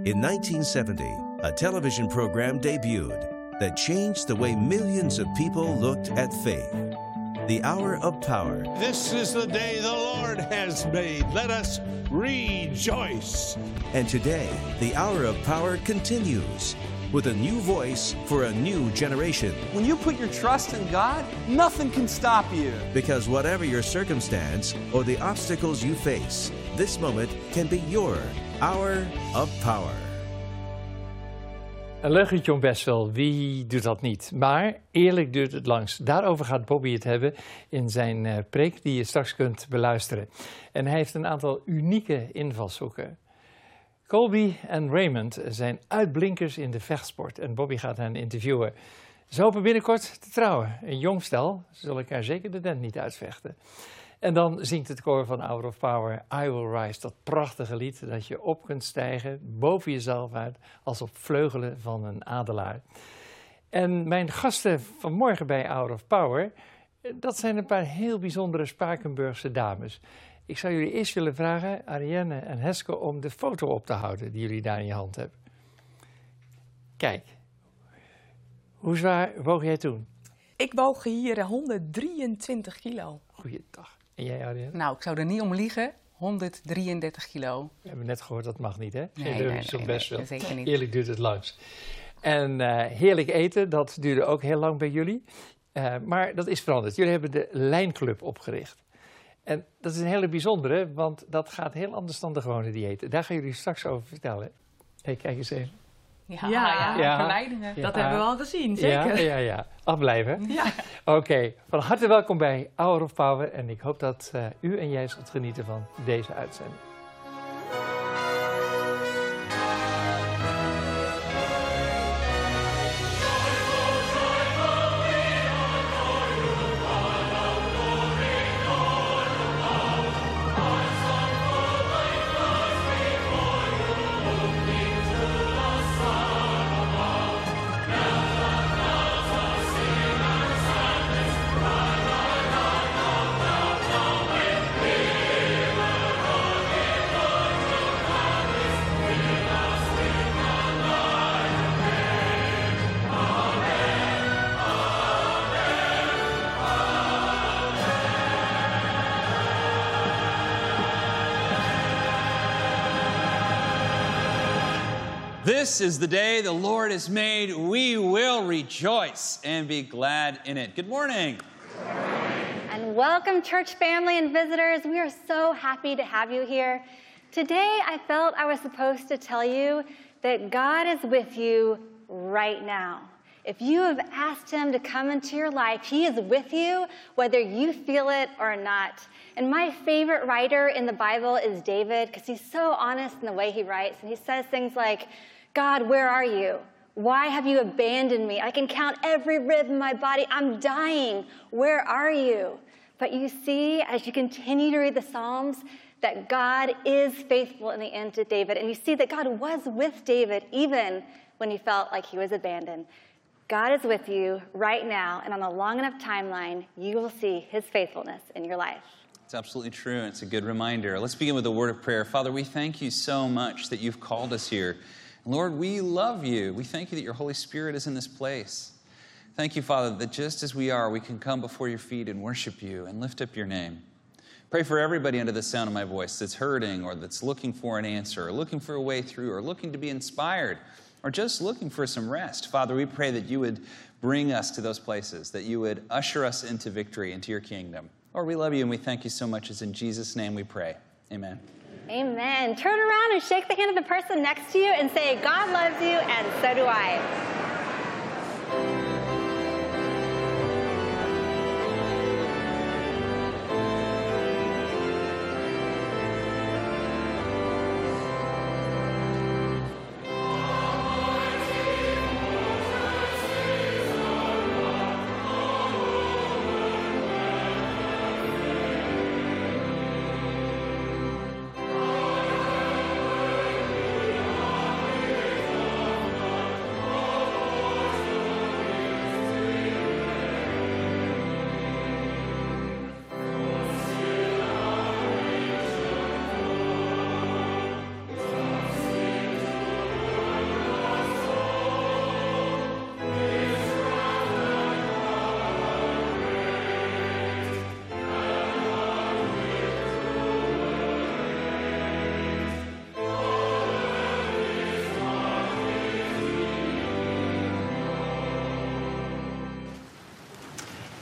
In 1970, a television program debuted that changed the way millions of people looked at faith. The Hour of Power. This is the day the Lord has made. Let us rejoice. And today, the Hour of Power continues with a new voice for a new generation. When you put your trust in God, nothing can stop you. Because whatever your circumstance or the obstacles you face, this moment can be your Hour of Power. Een leugentje om best wel, wie doet dat niet? Maar eerlijk duurt het langst. Daarover gaat Bobby het hebben in zijn preek die je straks kunt beluisteren. En hij heeft een aantal unieke invalshoeken. Colby en Raymond zijn uitblinkers in de vechtsport en Bobby gaat hen interviewen. Ze hopen binnenkort te trouwen. Een jong stel, ze zullen elkaar zeker de dent niet uitvechten. En dan zingt het koor van Hour of Power I Will Rise, dat prachtige lied dat je op kunt stijgen, boven jezelf uit, als op vleugelen van een adelaar. En mijn gasten vanmorgen bij Hour of Power, dat zijn een paar heel bijzondere Spakenburgse dames. Ik zou jullie eerst willen vragen, Arienne en Heske, om de foto op te houden die jullie daar in je hand hebben. Kijk, hoe zwaar woog jij toen? Ik woog hier 123 kilo. Goeiedag. En jij, Arienne? Nou, ik zou er niet om liegen. 133 kilo. We hebben net gehoord, dat mag niet, hè? Nee, zeker niet. Eerlijk duurt het langst. En heerlijk eten, dat duurde ook heel lang bij jullie. Maar dat is veranderd. Jullie hebben de Lijnclub opgericht. En dat is een hele bijzondere, want dat gaat heel anders dan de gewone diëten. Daar gaan jullie straks over vertellen. Hé, kijk eens even. Ja, verleidingen. Dat hebben we al gezien, zeker. Ja. Afblijven. Ja. Oké, van harte welkom bij Hour of Power. En ik hoop dat u en jij zult genieten van deze uitzending. This is the day the Lord has made. We will rejoice and be glad in it. Good morning. And welcome, church family and visitors. We are so happy to have you here. Today, I felt I was supposed to tell you that God is with you right now. If you have asked Him to come into your life, He is with you, whether you feel it or not. And my favorite writer in the Bible is David, because he's so honest in the way he writes. And he says things like, God, where are you? Why have you abandoned me? I can count every rib in my body. I'm dying. Where are you? But you see, as you continue to read the Psalms, that God is faithful in the end to David. And you see that God was with David even when he felt like he was abandoned. God is with you right now, and on a long enough timeline, you will see His faithfulness in your life. It's absolutely true, and it's a good reminder. Let's begin with a word of prayer. Father, we thank you so much that you've called us here. Lord, we love you. We thank you that your Holy Spirit is in this place. Thank you, Father, that just as we are, we can come before your feet and worship you and lift up your name. Pray for everybody under the sound of my voice that's hurting or that's looking for an answer or looking for a way through or looking to be inspired or just looking for some rest. Father, we pray that you would bring us to those places, that you would usher us into victory, into your kingdom. Lord, we love you and we thank you so much. It's in Jesus' name we pray. Amen. Amen. Turn around and shake the hand of the person next to you and say, God loves you and so do I.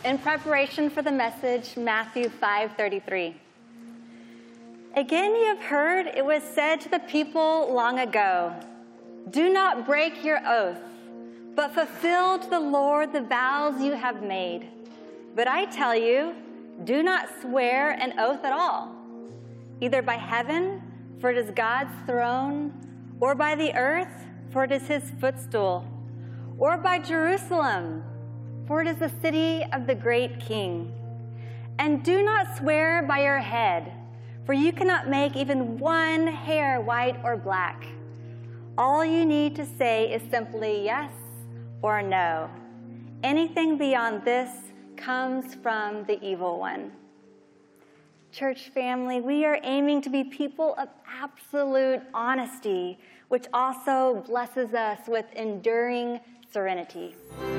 in preparation for the message, Matthew 5:33. Again, you have heard it was said to the people long ago, do not break your oath, but fulfill to the Lord the vows you have made. But I tell you, do not swear an oath at all, either by heaven, for it is God's throne, or by the earth, for it is his footstool, or by Jerusalem, for it is the city of the great King. And do not swear by your head, for you cannot make even one hair white or black. All you need to say is simply yes or no. Anything beyond this comes from the evil one. Church family, we are aiming to be people of absolute honesty, which also blesses us with enduring serenity.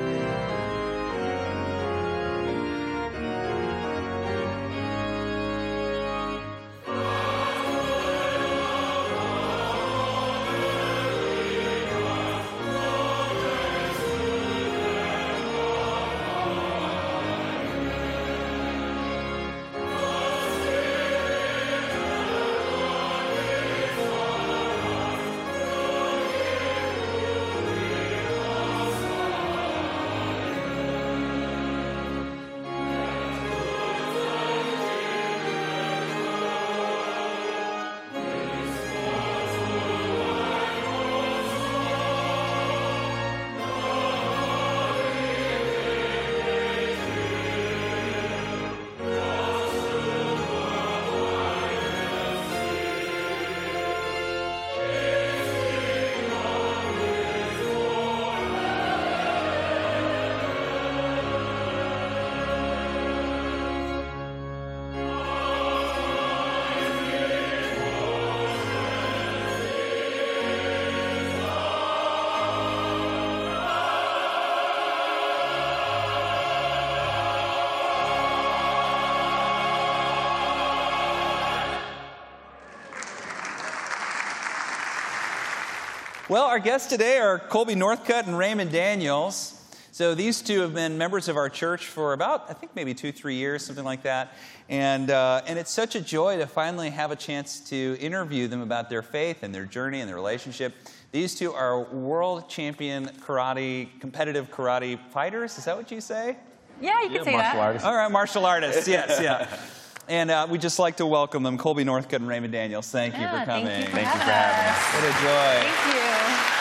Well, our guests today are Colby Northcutt and Raymond Daniels. So these two have been members of our church for about, I think maybe 2-3 years, something like that. And it's such a joy to finally have a chance to interview them about their faith and their journey and their relationship. These two are world champion karate, competitive karate fighters. Is that what you say? Yeah, you can say that. Artists. All right, martial artists, yes, yeah. And we'd just like to welcome them, Colby Northcutt and Raymond Daniels. Thank you for coming. Thank you for having us. What a joy. Thank you.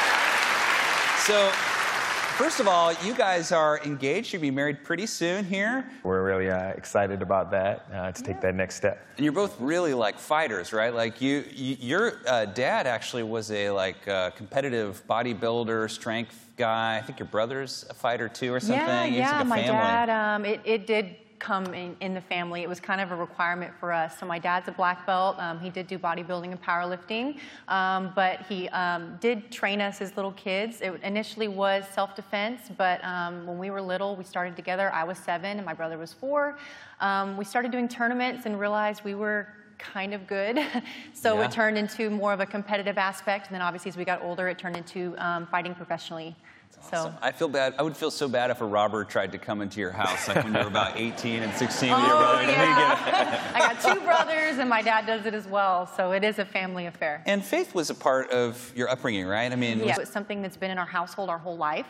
So, first of all, you guys are engaged. You'll be married pretty soon here. We're really excited about that, to take that next step. And you're both really like fighters, right? Like your dad actually was a competitive bodybuilder, strength guy. I think your brother's a fighter too or something. Yeah, like a my family. dad, it did come in the family. It was kind of a requirement for us. So my dad's a black belt. He did do bodybuilding and powerlifting, but he did train us as little kids. It initially was self-defense, but when we were little, we started together. I was 7 and my brother was 4. We started doing tournaments and realized we were kind of good. So it turned into more of a competitive aspect. And then obviously as we got older, it turned into fighting professionally. Awesome. I feel bad. I would feel so bad if a robber tried to come into your house, like when you were about 18 and 16 with your brother. Yeah. I got 2 brothers, and my dad does it as well. So it is a family affair. And faith was a part of your upbringing, right? I mean, yeah, it's something that's been in our household our whole life.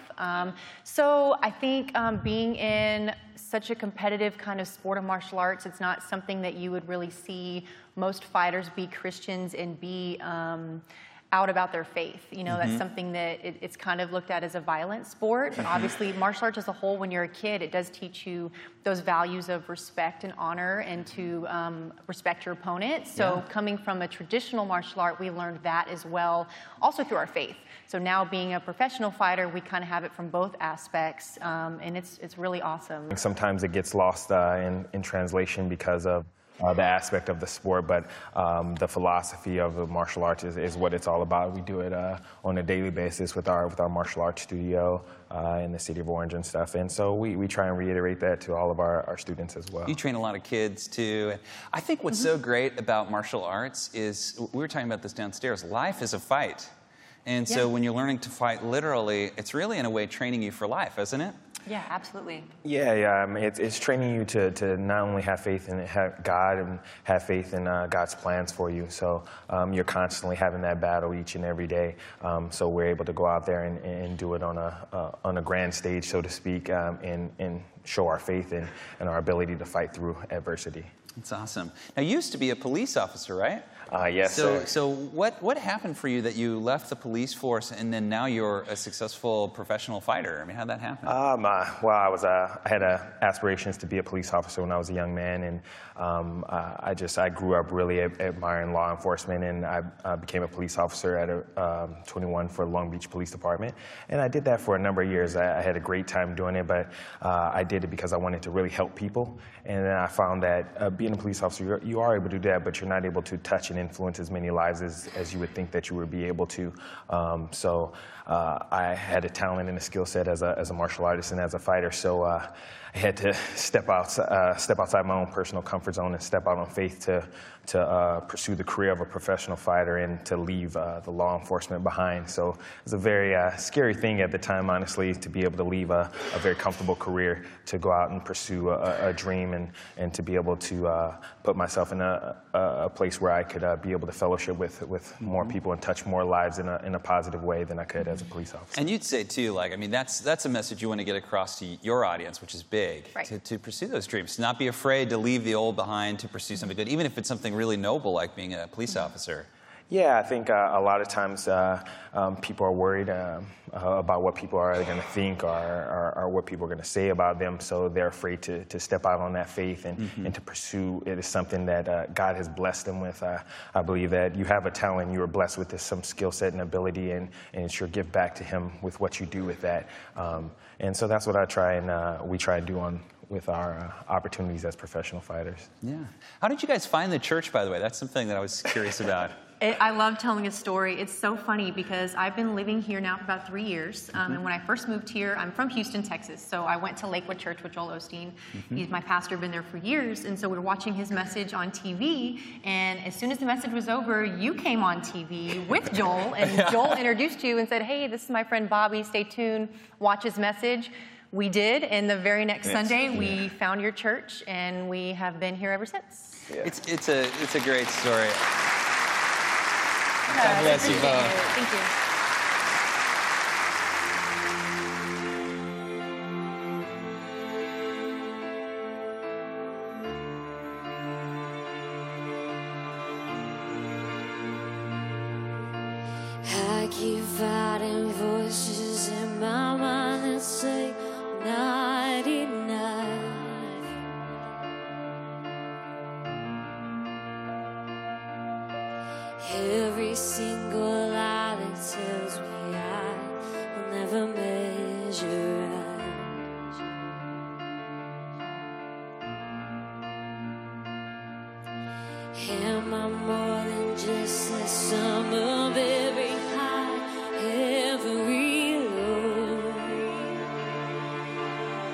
So I think being in such a competitive kind of sport of martial arts, it's not something that you would really see most fighters be Christians and be out about their faith. You know, that's something that it's kind of looked at as a violent sport, but obviously martial arts as a whole, when you're a kid, it does teach you those values of respect and honor and to respect your opponent. So coming from a traditional martial art, we learned that as well, also through our faith. So now being a professional fighter, we kind of have it from both aspects, and it's really awesome. Sometimes it gets lost in translation because of the aspect of the sport, but the philosophy of the martial arts is what it's all about. We do it on a daily basis with our martial arts studio in the city of Orange and stuff, and so we try and reiterate that to all of our students as well. You train a lot of kids too. I think what's so great about martial arts is, we were talking about this downstairs, life is a fight. And so when you're learning to fight literally, it's really in a way training you for life, isn't it? Yeah, absolutely. Yeah. It's training you to not only have faith in God and have faith in God's plans for you. So you're constantly having that battle each and every day. So we're able to go out there and do it on a grand stage, so to speak, and show our faith and our ability to fight through adversity. That's awesome. Now, you used to be a police officer, right? Yes, sir. So what happened for you that you left the police force and then now you're a successful professional fighter? I mean, how'd that happen? Well, I had aspirations to be a police officer when I was a young man, and I grew up really admiring law enforcement, and I became a police officer at 21 for Long Beach Police Department, and I did that for a number of years. I had a great time doing it, but I did it because I wanted to really help people, and then I found that being a police officer, you are able to do that, but you're not able to touch and influence as many lives as you would think that you would be able to. So I had a talent and a skill set as a martial artist and as a fighter, so I had to step outside my own personal comfort zone and step out on faith to pursue the career of a professional fighter and to leave the law enforcement behind. So it was a very scary thing at the time, honestly, to be able to leave a very comfortable career to go out and pursue a dream and to be able to put myself in a place where I could be able to fellowship with more people and touch more lives in a positive way than I could as a police officer. And you'd say, too, like, I mean, that's a message you want to get across to your audience, which is big, right. to pursue those dreams, to not be afraid to leave the old behind, to pursue something good, even if it's something really noble like being a police officer. Yeah, I think a lot of times people are worried about what people are going to think or what people are going to say about them, so they're afraid to step out on that faith and to pursue it is something that God has blessed them with. I believe that you have a talent, you are blessed with some skill set and ability, and it's your gift back to Him with what you do with that. And so that's what I try and we try and do with our opportunities as professional fighters. Yeah. How did you guys find the church, by the way? That's something that I was curious about. I love telling a story. It's so funny because I've been living here now for about 3 years. And when I first moved here, I'm from Houston, Texas. So I went to Lakewood Church with Joel Osteen. He's my pastor, been there for years. And so we were watching his message on TV. And as soon as the message was over, you came on TV with Joel. And Joel introduced you and said, hey, this is my friend Bobby. Stay tuned. Watch his message. We did, and the very next Sunday, we found your church, and we have been here ever since. Yeah. It's a great story. God bless you both. Thank you. I keep fighting voices in my mind that say not enough. Every single lie that tells me I will never measure up. Am I more than just the sum of every high, every low?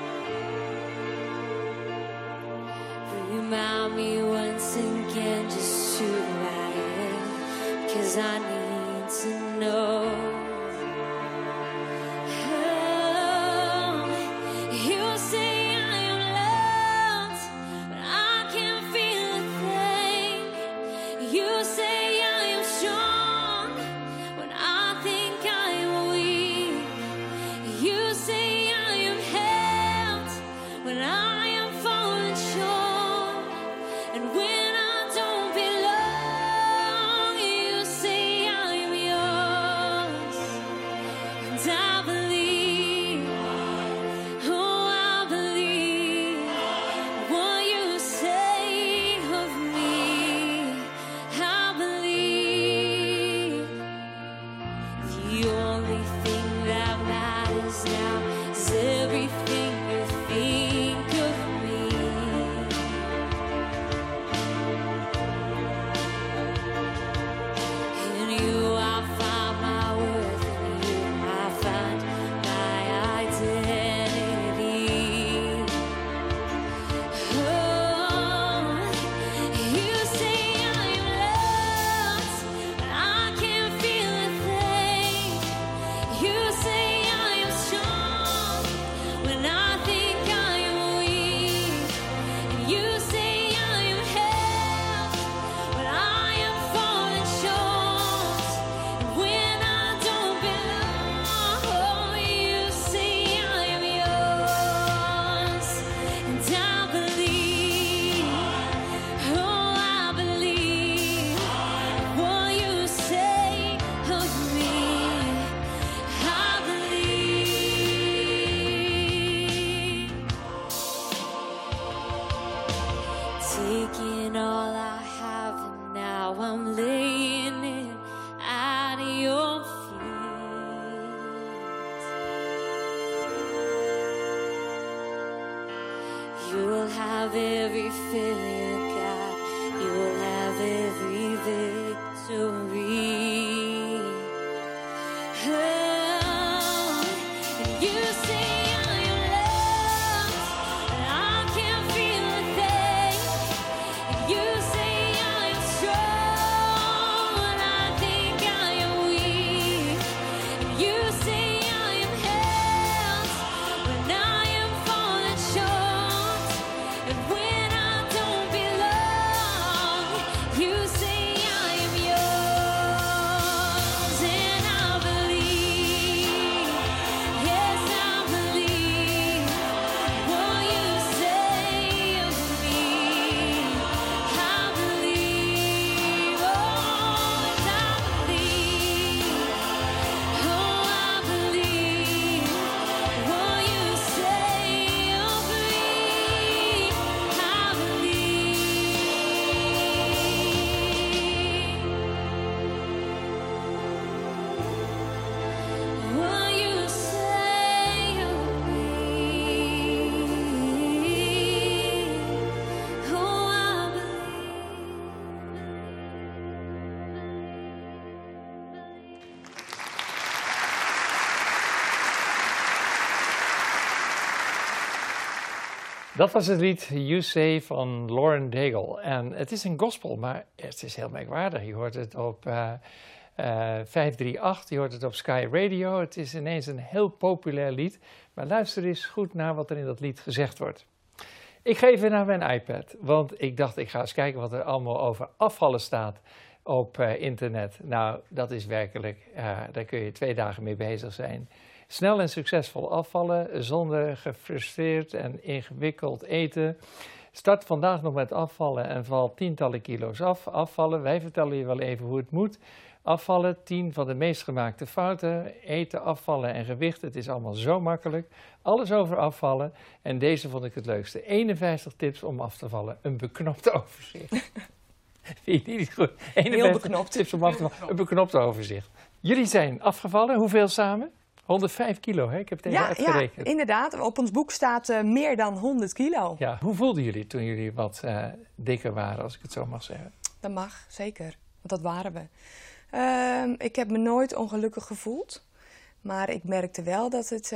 have every failure, God. You will have every victory. Oh, and you say I am loved, and I can't feel a thing. And you say I am strong, and I think I am weak. And you say I am held when I am falling short, and when I don't belong. You say I am yours, and I believe. Yes, I believe what you say of me. I believe, oh, and I believe. Oh, I believe what you say of me. I believe what you say of me. Oh, I Dat was het lied You Say van Lauren Daigle. En het is een gospel, maar het is heel merkwaardig. Je hoort het op 538, je hoort het op Sky Radio. Het is ineens een heel populair lied. Maar luister eens goed naar wat er in dat lied gezegd wordt. Ik ga even naar mijn iPad, want ik dacht ik ga eens kijken wat er allemaal over afvallen staat op internet. Nou, dat is werkelijk, daar kun je 2 dagen mee bezig zijn. Snel en succesvol afvallen zonder gefrustreerd en ingewikkeld eten. Start vandaag nog met afvallen en val tientallen kilo's af. Afvallen, wij vertellen je wel even hoe het moet. Afvallen, 10 van de meest gemaakte fouten. Eten, afvallen en gewicht, het is allemaal zo makkelijk. Alles over afvallen. En deze vond ik het leukste. 51 tips om af te vallen. Een beknopt overzicht. Vind je die niet goed? 51 beknopt. tips om af te vallen. Een beknopt overzicht. Jullie zijn afgevallen. Hoeveel samen? 105 kilo, hè? Ik heb het even uitgerekend. Ja, inderdaad. Op ons boek staat meer dan 100 kilo. Ja, hoe voelden jullie toen jullie wat dikker waren, als ik het zo mag zeggen? Dat mag, zeker. Want dat waren we. Ik heb me nooit ongelukkig gevoeld. Maar ik merkte wel dat het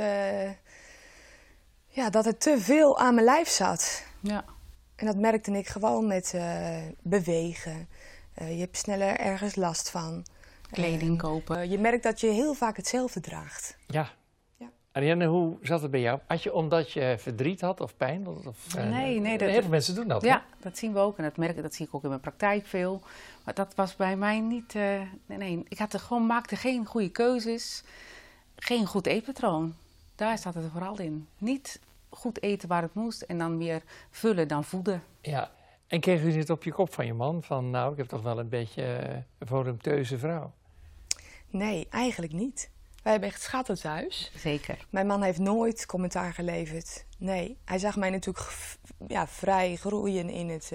te veel aan mijn lijf zat. Ja. En dat merkte ik gewoon met bewegen. Je hebt sneller ergens last van. Kleding kopen. Je merkt dat je heel vaak hetzelfde draagt. Ja. Ja. Ariane, hoe zat het bij jou? Had je omdat je verdriet had of pijn? Of, Nee, heel veel mensen doen dat. Ja, hè? dat zien we ook. En dat zie ik ook in mijn praktijk veel. Maar dat was bij mij niet... nee, ik maakte geen goede keuzes. Geen goed eetpatroon. Daar staat het vooral in. Niet goed eten waar het moest. En dan meer vullen dan voeden. Ja. En kreeg u dit op je kop van je man? Van nou, ik heb toch wel een beetje een voluptueuze vrouw. Nee, eigenlijk niet. Wij hebben echt schatten thuis. Zeker. Mijn man heeft nooit commentaar geleverd. Nee, hij zag mij natuurlijk vrij groeien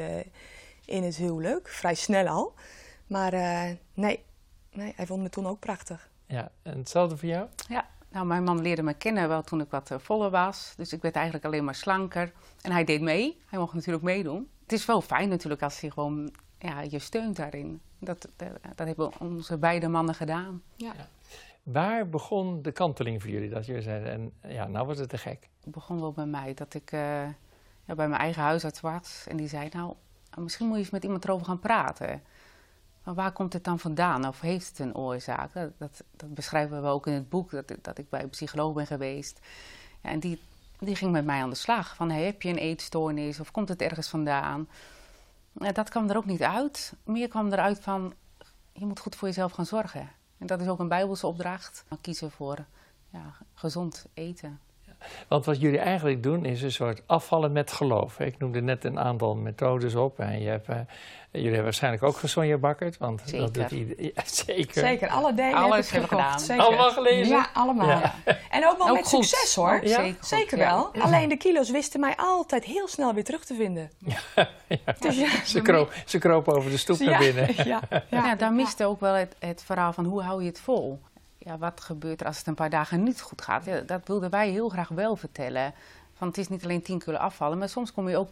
in het huwelijk. Vrij snel al. Maar nee, hij vond me toen ook prachtig. Ja, en hetzelfde voor jou? Ja, nou, mijn man leerde me kennen wel toen ik wat voller was. Dus ik werd eigenlijk alleen maar slanker. En hij deed mee. Hij mocht natuurlijk meedoen. Het is wel fijn natuurlijk als hij gewoon je steunt daarin. Dat hebben onze beide mannen gedaan. Ja. Ja. Waar begon de kanteling voor jullie? Dat jullie zeiden, en ja, nou wordt het te gek. Het begon wel bij mij dat ik bij mijn eigen huisarts was. En die zei, nou, misschien moet je eens met iemand erover gaan praten. Maar waar komt het dan vandaan? Of heeft het een oorzaak? Dat beschrijven we ook in het boek, dat ik bij een psycholoog ben geweest. Ja, en die ging met mij aan de slag. Van, heb je een eetstoornis of komt het ergens vandaan? Dat kwam er ook niet uit. Meer kwam eruit van, je moet goed voor jezelf gaan zorgen. En dat is ook een Bijbelse opdracht. Kiezen voor gezond eten. Want wat jullie eigenlijk doen is een soort afvallen met geloof. Ik noemde net een aantal methodes op. En jullie hebben waarschijnlijk ook Sonja Bakkert. Want zeker. Dat doet iedereen. Ja, zeker. Zeker, alle delen alles heb ik gedaan. Zeker. Allemaal gelezen? Ja, allemaal. Ja. En ook wel Ook met goed. succes hoor. Ja? Zeker Ja. wel. Alleen de kilo's wisten mij altijd heel snel weer terug te vinden. Ja. Dus ja. Ze kropen over de stoep naar binnen. Ja, daar miste ook wel het verhaal van hoe hou je het vol? Ja, wat gebeurt er als het een paar dagen niet goed gaat? Ja, dat wilden wij heel graag wel vertellen. Van, het is niet alleen 10 kilo afvallen, maar soms kom je ook weer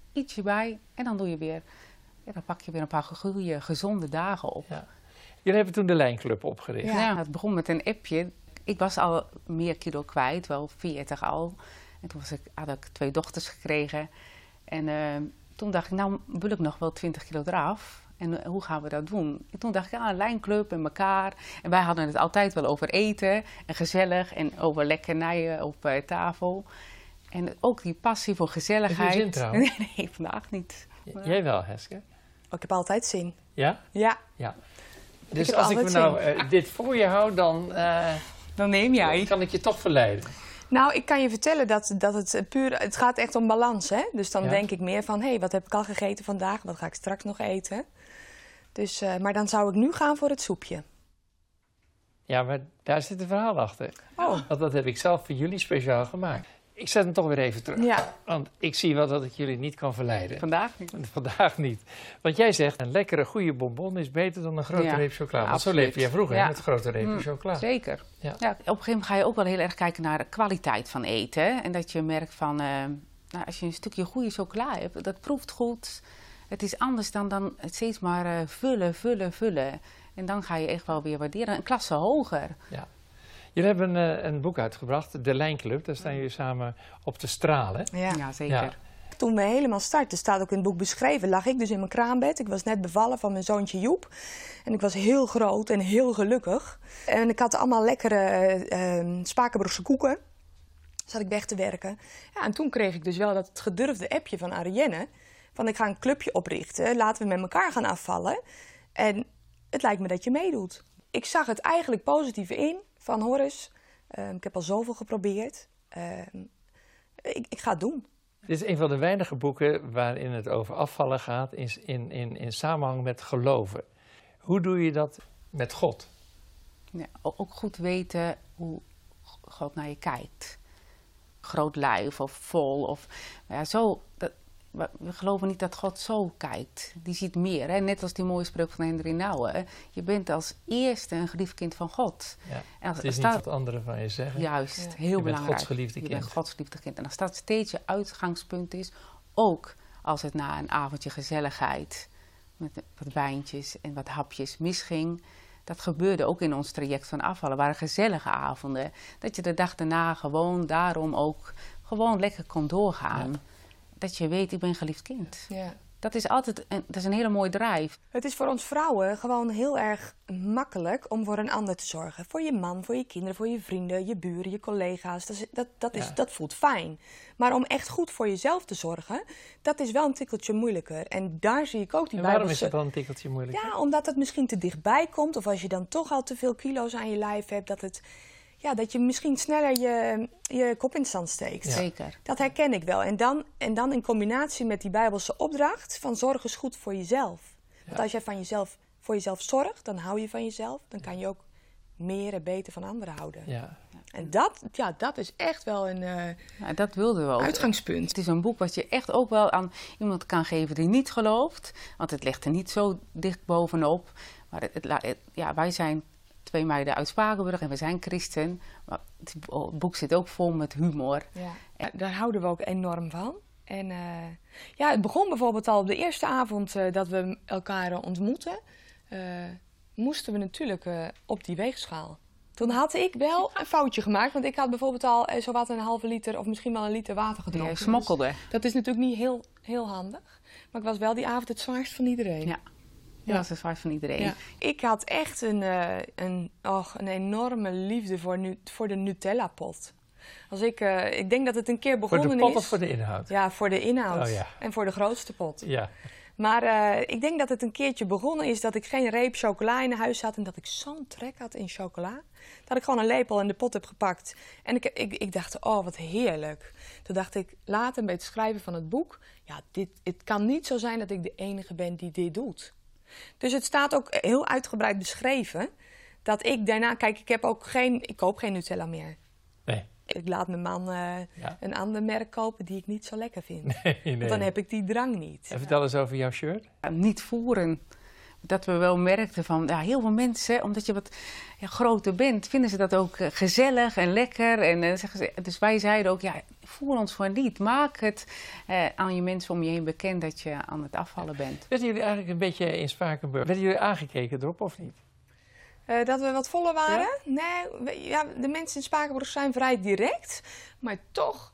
ietsje bij en dan doe je weer. Ja, dan pak je weer een paar goede, gezonde dagen op. Ja. Jullie hebben toen de Lijnclub opgericht. Ja, het begon met een appje. Ik was al meer kilo kwijt, wel 40 al. En toen had ik 2 dochters gekregen. En toen dacht ik, nou wil ik nog wel 20 kilo eraf. En hoe gaan we dat doen? En toen dacht ik, een lijnclub en elkaar. En wij hadden het altijd wel over eten en gezellig en over lekkernijen op tafel. En ook die passie voor gezelligheid. Heb je zin trouwens? Nee, vandaag niet. Jij wel, Heske? Ik heb altijd zin. Ja? Ja. Ja. Dus heb als ik me altijd nou dit voor je hou, dan neem jij. Dan kan ik je toch verleiden. Nou, ik kan je vertellen dat het puur... Het gaat echt om balans, hè? Dus dan Ja. denk ik meer van... Hé, wat heb ik al gegeten vandaag? Wat ga ik straks nog eten? Dus, maar dan zou ik nu gaan voor het soepje. Ja, maar daar zit een verhaal achter. Oh. Want dat heb ik zelf voor jullie speciaal gemaakt. Ik zet hem toch weer even terug. Ja. Want ik zie wel dat ik jullie niet kan verleiden. Vandaag niet. Vandaag niet. Want jij zegt, een lekkere, goede bonbon is beter dan een grote Ja, reep chocola. Want zo absoluut. leefde jij vroeger, Ja. hè, met grote repen chocola. Zeker. Ja. Ja, op een gegeven moment ga je ook wel heel erg kijken naar de kwaliteit van eten. Hè? En dat je merkt van, nou, als je een stukje goede chocola hebt, dat proeft goed. Het is anders dan het steeds maar vullen. En dan ga je echt wel weer waarderen. Een klasse hoger. Ja. Jullie hebben een boek uitgebracht, De Lijnclub. Daar staan jullie samen op te stralen. Ja. Zeker. Ja. Toen we helemaal startten, staat ook in het boek beschreven, lag ik dus in mijn kraambed. Ik was net bevallen van mijn zoontje Joep. En ik was heel groot en heel gelukkig. En ik had allemaal lekkere Spakenburgse koeken. Zat ik weg te werken. Ja, en toen kreeg ik dus wel dat gedurfde appje van Arienne. Van ik ga een clubje oprichten, laten we met elkaar gaan afvallen. En het lijkt me dat je meedoet. Ik zag het eigenlijk positieve in van Horus. Ik heb al zoveel geprobeerd. Ik ga het doen. Dit is een van de weinige boeken waarin het over afvallen gaat in samenhang met geloven. Hoe doe je dat met God? Ja, ook goed weten hoe God naar je kijkt. Groot lijf of vol. Of, ja, zo, we geloven niet dat God zo kijkt. Die ziet meer. Hè? Net als die mooie spreuk van Henry Nouwen. Je bent als eerste een geliefd kind van God. Ja, En het is niet wat anderen van je zeggen. Juist, heel je bent belangrijk. Gods geliefde kind. Je bent Gods geliefde kind. En als dat steeds je uitgangspunt is, ook als het na een avondje gezelligheid met wat wijntjes en wat hapjes misging. Dat gebeurde ook in ons traject van afvallen. Het waren gezellige avonden. Dat je de dag daarna gewoon daarom ook gewoon lekker kon doorgaan. Ja. Dat je weet, ik ben een geliefd kind. Ja. Dat is altijd dat is een hele mooie drijf. Het is voor ons vrouwen gewoon heel erg makkelijk om voor een ander te zorgen. Voor je man, voor je kinderen, voor je vrienden, je buren, je collega's. Dat voelt fijn. Maar om echt goed voor jezelf te zorgen, dat is wel een tikkeltje moeilijker. En daar zie ik ook die En waarom Bijbelse... is het dan een tikkeltje moeilijker? Ja, omdat het misschien te dichtbij komt. Of als je dan toch al te veel kilo's aan je lijf hebt, dat je misschien sneller je kop in het zand steekt. Ja. Zeker. Dat herken ik wel. En dan in combinatie met die Bijbelse opdracht van zorg eens goed voor jezelf. Ja. Want als jij voor jezelf zorgt, dan hou je van jezelf. Dan kan je ook meer en beter van anderen houden. Ja. En dat is echt wel een dat wilden we ook. Uitgangspunt. Het is een boek wat je echt ook wel aan iemand kan geven die niet gelooft. Want het ligt er niet zo dicht bovenop. Maar wij zijn 2 meiden uit Spakenburg en we zijn christen. Maar het boek zit ook vol met humor. Ja, daar houden we ook enorm van. En het begon bijvoorbeeld al op de eerste avond dat we elkaar ontmoetten. Moesten we natuurlijk op die weegschaal. Toen had ik wel een foutje gemaakt. Want ik had bijvoorbeeld al zowat een halve liter of misschien wel een liter water gedronken. Je smokkelde. Dus dat is natuurlijk niet heel, heel handig. Maar ik was wel die avond het zwaarst van iedereen. Ja. Dat was het zwaarst van iedereen. Ja. Ik had echt een enorme liefde voor de Nutella-pot. Ik denk dat het een keer begonnen is... Voor de pot of voor de inhoud? Ja, voor de inhoud. Oh, ja. En voor de grootste pot. Ja. Maar ik denk dat het een keertje begonnen is dat ik geen reep chocola in huis had... en dat ik zo'n trek had in chocola. Dat ik gewoon een lepel in de pot heb gepakt. En ik dacht, oh, wat heerlijk. Toen dacht ik, later bij het schrijven van het boek... ja, het kan niet zo zijn dat ik de enige ben die dit doet. Dus het staat ook heel uitgebreid beschreven... dat ik daarna... Kijk, ik koop geen Nutella meer. Nee. Ik laat mijn man een ander merk kopen die ik niet zo lekker vind. Nee. Want dan heb ik die drang niet. En vertel eens over jouw shirt. Niet voeren. dat we wel merkten van ja, heel veel mensen, omdat je wat groter bent, vinden ze dat ook gezellig en lekker. En, zeggen ze, dus wij zeiden ook, ja, voer ons voor niet. Maak het aan je mensen om je heen bekend dat je aan het afvallen bent. Werden jullie eigenlijk een beetje in Spakenburg, werden jullie aangekeken erop of niet? Dat we wat voller waren? Ja? Nee, de mensen in Spakenburg zijn vrij direct. Maar toch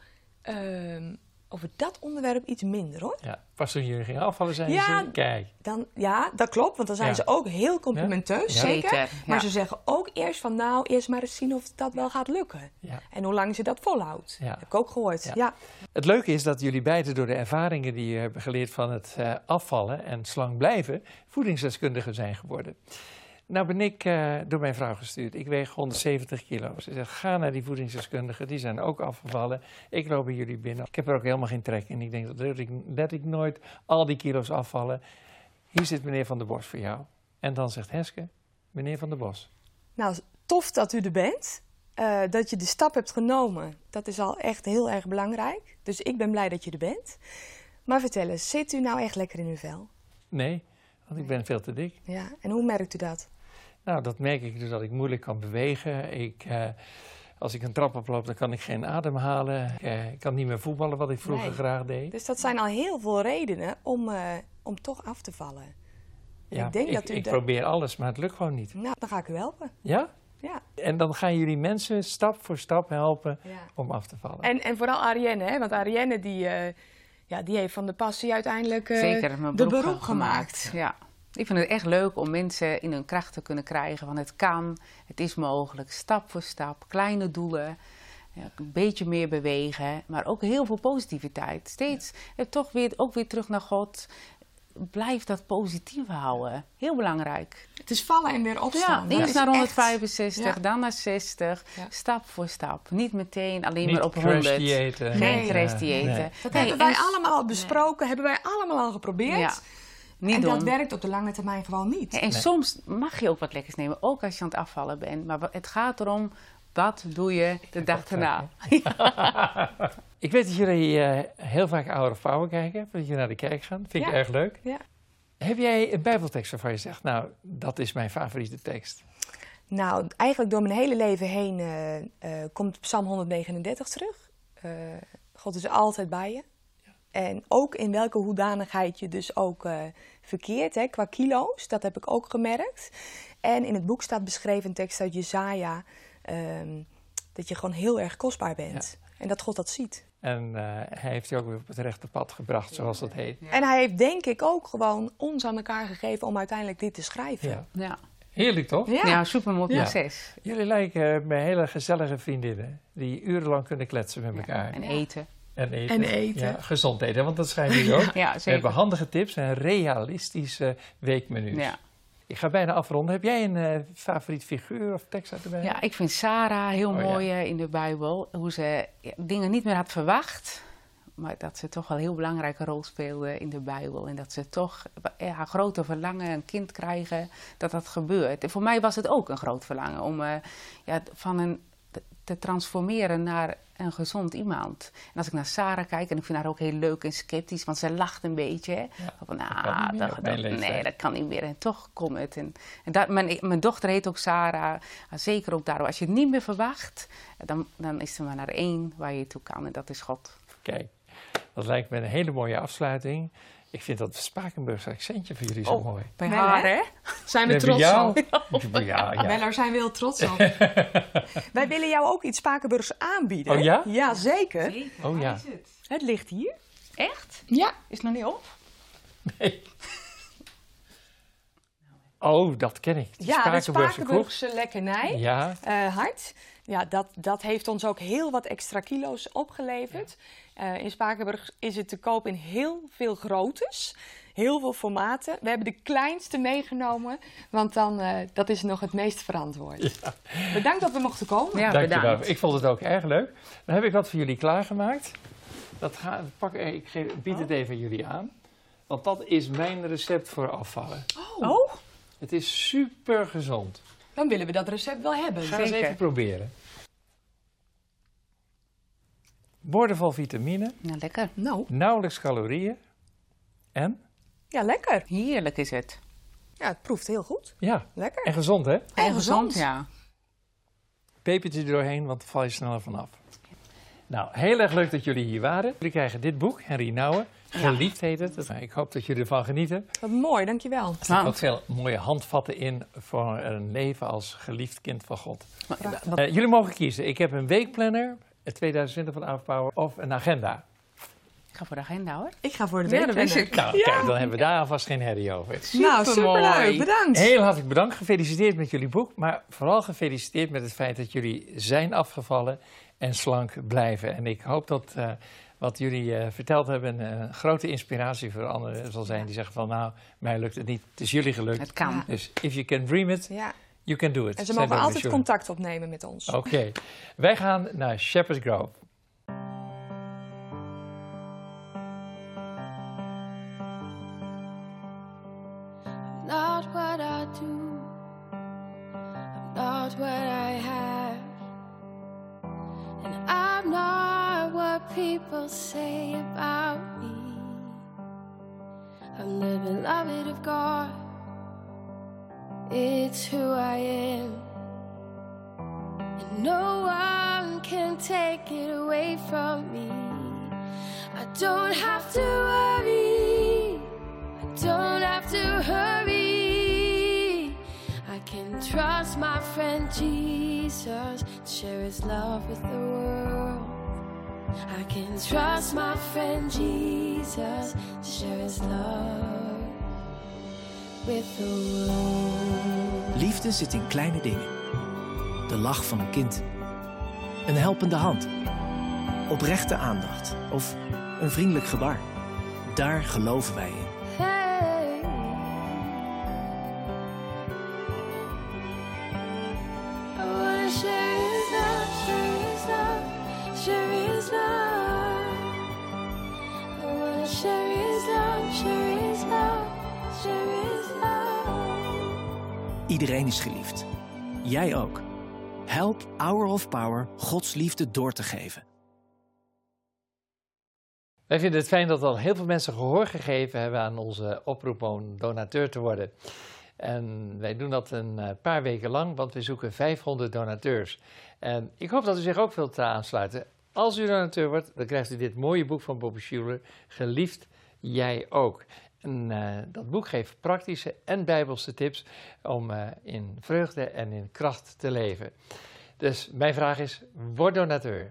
over dat onderwerp iets minder, hoor. Ja, pas toen jullie gingen afvallen zeiden ze, kijk. Ja, dat klopt, want dan zijn ze ook heel complimenteus, zeker. Maar ze zeggen ook eerst van, nou, eerst maar eens zien of dat wel gaat lukken. Ja. En hoe lang ze dat volhoudt. Heb ik ook gehoord, ja. Het leuke is dat jullie beiden door de ervaringen die je hebben geleerd van het afvallen en slank blijven, voedingsdeskundigen zijn geworden. Nou ben ik door mijn vrouw gestuurd. Ik weeg 170 kilo. Ze zegt, ga naar die voedingsdeskundigen, die zijn ook afgevallen. Ik loop bij jullie binnen. Ik heb er ook helemaal geen trek in. Ik denk, dat ik nooit al die kilo's afvallen. Hier zit meneer Van der Bos voor jou. En dan zegt Heske, meneer Van der Bos. Nou, tof dat u er bent. Dat je de stap hebt genomen, dat is al echt heel erg belangrijk. Dus ik ben blij dat je er bent. Maar vertel eens, zit u nou echt lekker in uw vel? Nee, want ik ben veel te dik. Ja, en hoe merkt u dat? Nou, dat merk ik dus dat ik moeilijk kan bewegen. Als ik een trap oploop, dan kan ik geen adem halen. Ik kan niet meer voetballen, wat ik vroeger graag deed. Dus dat zijn al heel veel redenen om toch af te vallen. Ja, ik probeer alles, maar het lukt gewoon niet. Nou, dan ga ik u helpen. Ja? Ja. En dan gaan jullie mensen stap voor stap helpen om af te vallen. En vooral Arienne, hè? Want Arienne die heeft van de passie uiteindelijk Zeker, de beroep gemaakt. Ja. Ik vind het echt leuk om mensen in hun kracht te kunnen krijgen. Want het kan, het is mogelijk, stap voor stap, kleine doelen. Ja, een beetje meer bewegen, maar ook heel veel positiviteit. Steeds toch ook weer terug naar God. Blijf dat positief houden. Heel belangrijk. Het is vallen en weer opstaan. Ja, eerst naar 165, dan naar 60. Ja. Stap voor stap. Niet meteen alleen maar op 100. Geen crash-diëten. Dat hebben wij allemaal besproken, hebben wij allemaal al geprobeerd. Ja. En dat werkt op de lange termijn gewoon niet. En soms mag je ook wat lekkers nemen, ook als je aan het afvallen bent. Maar het gaat erom, wat doe je de dag daarna? Ik weet dat jullie heel vaak Hour of Power kijken, dat jullie naar de kerk gaan. Vind ik erg leuk. Ja. Heb jij een bijbeltekst waarvan je zegt, nou, dat is mijn favoriete tekst? Nou, eigenlijk door mijn hele leven heen komt Psalm 139 terug. God is altijd bij je. En ook in welke hoedanigheid je dus ook verkeert, hè, qua kilo's. Dat heb ik ook gemerkt. En in het boek staat beschreven een tekst uit Jesaja, dat je gewoon heel erg kostbaar bent. Ja. En dat God dat ziet. En hij heeft je ook weer op het rechte pad gebracht, zoals dat heet. Ja. En hij heeft denk ik ook gewoon ons aan elkaar gegeven om uiteindelijk dit te schrijven. Ja. Heerlijk toch? Ja, super mooi proces. Jullie lijken me hele gezellige vriendinnen die urenlang kunnen kletsen met elkaar. En eten. En eten. Ja, gezond eten, want dat schijnt jullie ook. Ja, we hebben handige tips en realistische weekmenu's. Ja. Ik ga bijna afronden. Heb jij een favoriet figuur of tekst uit de Bijbel? Ja, ik vind Sarah heel mooi in de Bijbel. Hoe ze dingen niet meer had verwacht. Maar dat ze toch wel een heel belangrijke rol speelde in de Bijbel. En dat ze toch haar grote verlangen, een kind krijgen, dat gebeurt. En voor mij was het ook een groot verlangen om te transformeren naar een gezond iemand. En als ik naar Sarah kijk, en ik vind haar ook heel leuk en sceptisch, want ze lacht een beetje. Ja, van, dat kan niet meer. En toch komt het. Mijn dochter heet ook Sarah. Zeker ook daarom. Als je het niet meer verwacht, dan is er maar naar één waar je toe kan. En dat is God. Kijk, dat lijkt me een hele mooie afsluiting. Ik vind dat Spakenburgse accentje voor jullie zo mooi. Bij haar, hè? Zijn we trots op. Ja. Daar zijn we heel trots op. Wij willen jou ook iets Spakenburgs aanbieden. Oh ja? Ja, zeker. Oh ja. Waar is het? Het ligt hier. Echt? Ja. Is het nog niet op? Nee. Oh, dat ken ik. De Spakenburgse lekkernij. Ja. Hart. Ja, dat heeft ons ook heel wat extra kilo's opgeleverd. In Spakenburg is het te koop in heel veel groottes, heel veel formaten. We hebben de kleinste meegenomen, want dat is nog het meest verantwoord. Ja. Bedankt dat we mochten komen. Ja, bedankt. Ik vond het ook erg leuk. Dan heb ik wat voor jullie klaargemaakt. Ik bied het even aan jullie aan. Want dat is mijn recept voor afvallen. Oh. Het is super gezond. Dan willen we dat recept wel hebben. Ga eens even proberen. Boordevol vitamine. Nou, lekker. Nou. Nauwelijks calorieën. En? Ja, lekker. Heerlijk is het. Ja, het proeft heel goed. Ja, Lekker. en gezond hè? En gezond. Ja. Pepertje er doorheen, want dan val je sneller vanaf. Nou, heel erg leuk dat jullie hier waren. Jullie krijgen dit boek, Henri Nouwen. Geliefd heet het. Ik hoop dat jullie ervan genieten. Wat mooi, dankjewel. Er staan ook veel mooie handvatten in voor een leven als geliefd kind van God. Jullie mogen kiezen. Ik heb een weekplanner, 2020 van Avpower, of een agenda. Ik ga voor de agenda hoor. Ik ga voor de Ja, dat wist weekplanner. ik. Nou, kijk, dan hebben we daar alvast geen herrie over. Nou, superleuk. Bedankt. Heel hartelijk bedankt. Gefeliciteerd met jullie boek. Maar vooral gefeliciteerd met het feit dat jullie zijn afgevallen en slank blijven. En ik hoop dat wat jullie verteld hebben een grote inspiratie voor anderen zal zijn. Die zeggen van nou, mij lukt het niet. Het is jullie gelukt. Het kan. Dus if you can dream it, you can do it. En ze mogen altijd contact opnemen met ons. Oké. Wij gaan naar Shepherd's Grove. Not what I do, I'm not what I have, and I'm not what people say about me. I'm the beloved of God, it's who I am, and no one can take it away from me. I don't have to worry, I don't have to hurry. I can trust my friend Jesus to share his love with the world. I can trust my friend Jesus to share his love with the world. Liefde zit in kleine dingen. De lach van een kind. Een helpende hand. Oprechte aandacht. Of een vriendelijk gebaar. Daar geloven wij in. Hey. I wanna share his love, share his love, share his love. I wanna share his love, share his love, share his love. Iedereen is geliefd. Jij ook. Help Hour of Power Gods liefde door te geven. Wij vinden het fijn dat al heel veel mensen gehoor gegeven hebben aan onze oproep om donateur te worden. En wij doen dat een paar weken lang, want we zoeken 500 donateurs. En ik hoop dat u zich ook wilt aansluiten. Als u donateur wordt, dan krijgt u dit mooie boek van Bobby Schuller, Geliefd, jij ook. En dat boek geeft praktische en bijbelse tips om in vreugde en in kracht te leven. Dus mijn vraag is, word donateur.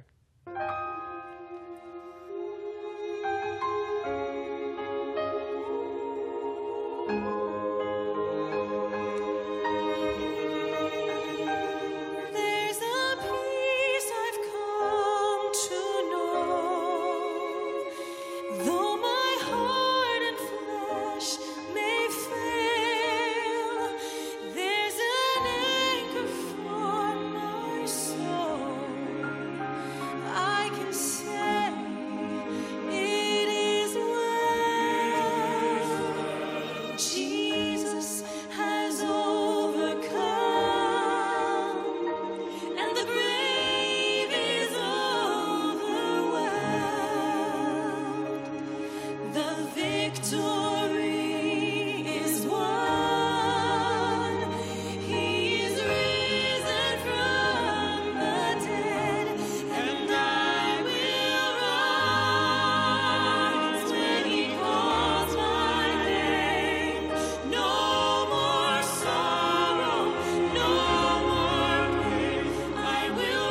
There's a peace I've come to know, though my heart and flesh may fail. There's an anchor for my soul. I can say it is well. Jesus has overcome, and the grave is overwhelmed. The victory is won. He is risen from the dead, and I will rise when he calls my name. No more sorrow, no more pain. I will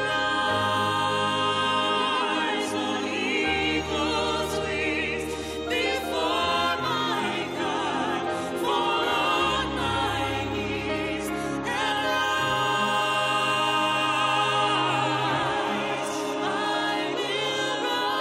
rise on eagle's wings before my God, fall on my knees and rise. I will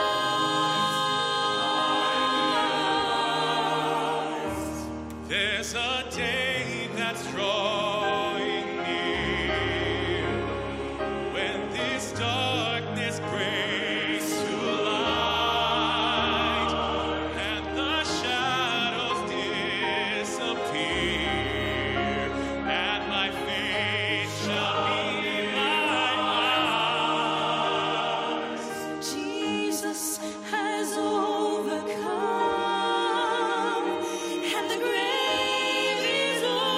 rise. There's a day that's drawing near when this darkness breaks to light and the shadows disappear and my faith shall be my eyes. Jesus has overcome, and the grave is overwhelmed.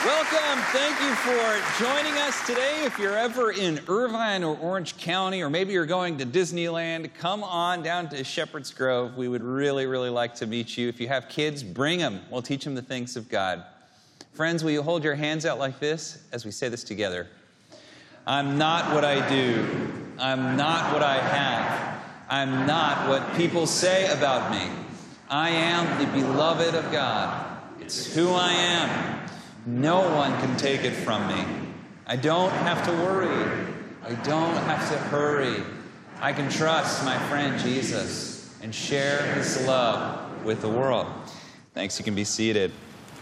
Welcome. Thank you for joining us today. If you're ever in Irvine or Orange County, or maybe you're going to Disneyland, come on down to Shepherd's Grove. We would really, really like to meet you. If you have kids, bring them. We'll teach them the things of God. Friends, will you hold your hands out like this as we say this together? I'm not what I do. I'm not what I have. I'm not what people say about me. I am the beloved of God. It's who I am. No one can take it from me. I don't have to worry. I don't have to hurry. I can trust my friend Jesus and share his love with the world. Thanks, you can be seated.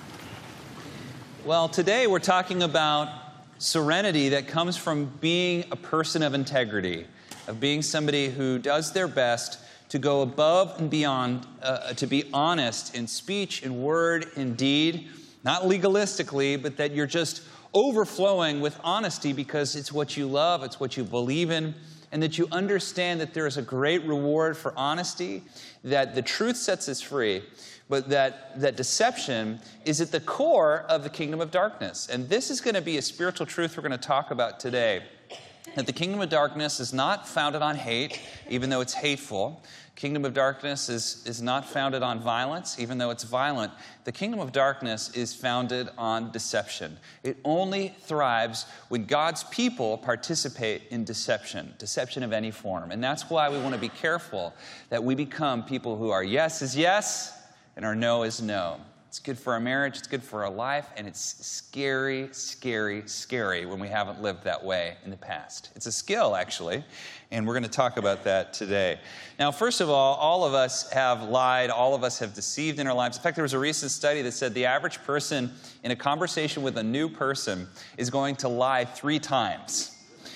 Well, today we're talking about serenity that comes from being a person of integrity, of being somebody who does their best to go above and beyond, to be honest in speech, in word, in deed. Not legalistically, but that you're just overflowing with honesty because it's what you love, it's what you believe in, and that you understand that there is a great reward for honesty, that the truth sets us free, but that deception is at the core of the kingdom of darkness. And this is going to be a spiritual truth we're going to talk about today. That the kingdom of darkness is not founded on hate, even though it's hateful. Kingdom of darkness is not founded on violence, even though it's violent. The kingdom of darkness is founded on deception. It only thrives when God's people participate in deception of any form. And that's why we want to be careful that we become people who are yes is yes and our no is no. It's good for our marriage, it's good for our life, and it's scary, scary, scary when we haven't lived that way in the past. It's a skill, actually, and we're going to talk about that today. Now, first of all of us have lied, all of us have deceived in our lives. In fact, there was a recent study that said the average person in a conversation with a new person is going to lie 3 times.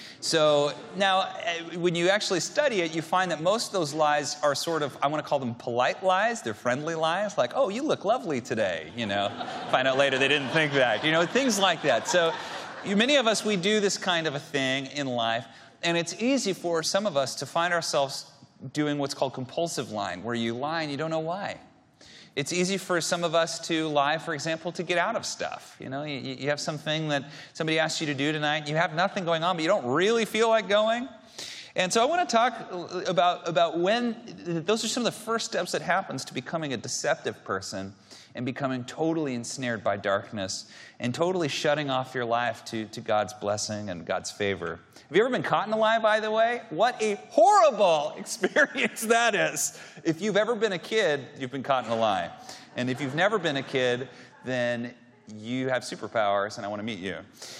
So now, when you actually study it, you find that most of those lies are sort of, I want to call them polite lies. They're friendly lies, like, oh, you look lovely today, Find out later they didn't think that, things like that. So many of us, we do this kind of a thing in life, and it's easy for some of us to find ourselves doing what's called compulsive lying, where you lie and you don't know why. It's easy for some of us to lie, for example, to get out of stuff. You have something that somebody asked you to do tonight, you have nothing going on, but you don't really feel like going. And so I want to talk about when, those are some of the first steps that happens to becoming a deceptive person and becoming totally ensnared by darkness and totally shutting off your life to God's blessing and God's favor. Have you ever been caught in a lie, by the way? What a horrible experience that is. If you've ever been a kid, you've been caught in a lie. And if you've never been a kid, then you have superpowers, and I want to meet you.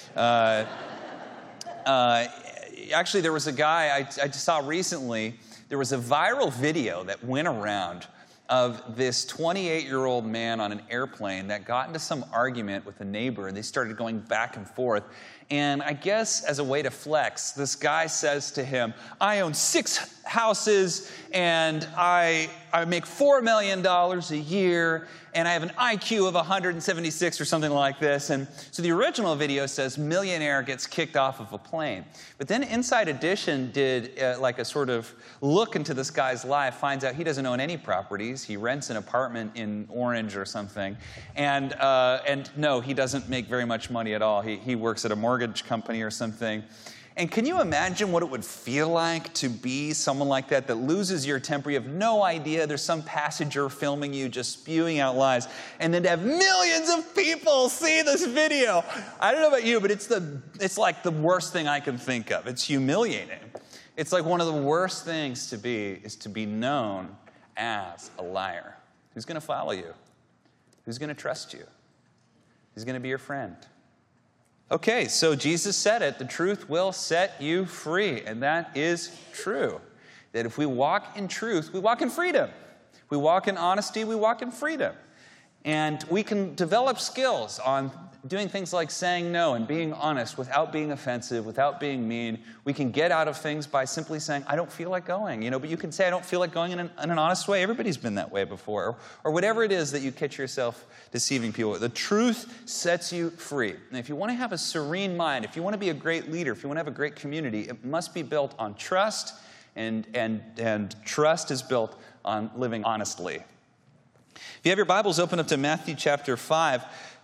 Actually, there was a guy I saw recently. There was a viral video that went around of this 28-year-old man on an airplane that got into some argument with a neighbor, and they started going back and forth. And I guess as a way to flex, this guy says to him, I own 6 houses, and I make $4 million a year, and I have an IQ of 176 or something like this. And so the original video says millionaire gets kicked off of a plane. But then Inside Edition did like a sort of look into this guy's life, finds out he doesn't own any properties. He rents an apartment in Orange or something. And no, he doesn't make very much money at all. He works at a mortgage company or something. And can you imagine what it would feel like to be someone like that loses your temper? You have no idea. There's some passenger filming you just spewing out lies. And then to have millions of people see this video. I don't know about you, but it's like the worst thing I can think of. It's humiliating. It's like one of the worst things to be is to be known as a liar. Who's going to follow you? Who's going to trust you? Who's going to be your friend? Okay, so Jesus said it, the truth will set you free, and that is true. That if we walk in truth, we walk in freedom. If we walk in honesty, we walk in freedom. And we can develop skills on doing things like saying no and being honest without being offensive, without being mean. We can get out of things by simply saying, I don't feel like going. But you can say, I don't feel like going in an honest way. Everybody's been that way before. Or whatever it is that you catch yourself deceiving people. The truth sets you free. And if you want to have a serene mind, if you want to be a great leader, if you want to have a great community, it must be built on trust, and trust is built on living honestly. If you have your Bibles open up to Matthew chapter 5,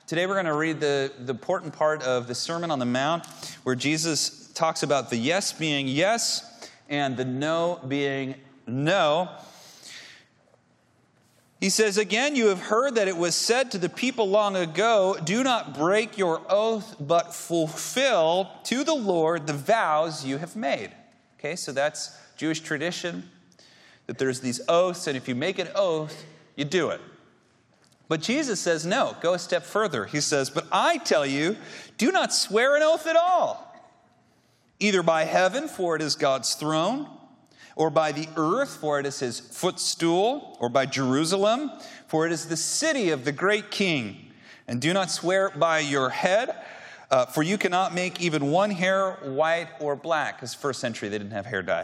Today we're going to read the important part of the Sermon on the Mount where Jesus talks about the yes being yes and the no being no. He says, "Again, you have heard that it was said to the people long ago, 'Do not break your oath, but fulfill to the Lord the vows you have made.'" Okay, so that's Jewish tradition, that there's these oaths, and if you make an oath, you do it. But Jesus says, no, go a step further. He says, "But I tell you, do not swear an oath at all, either by heaven, for it is God's throne, or by the earth, for it is his footstool, or by Jerusalem, for it is the city of the great king. And do not swear by your head, for you cannot make even one hair white or black." Because first century, they didn't have hair dye.